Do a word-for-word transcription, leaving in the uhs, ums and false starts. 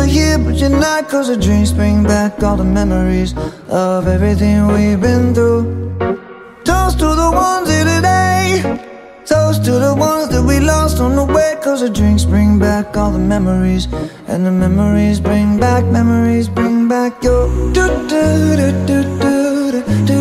were here but you're not, 'cause the drinks bring back all the memories of everything we've been through. Toast to the ones here today, toast to the ones that we lost on the way, 'cause the drinks bring back all the memories, and the memories bring back, memories bring back your do do do do do do.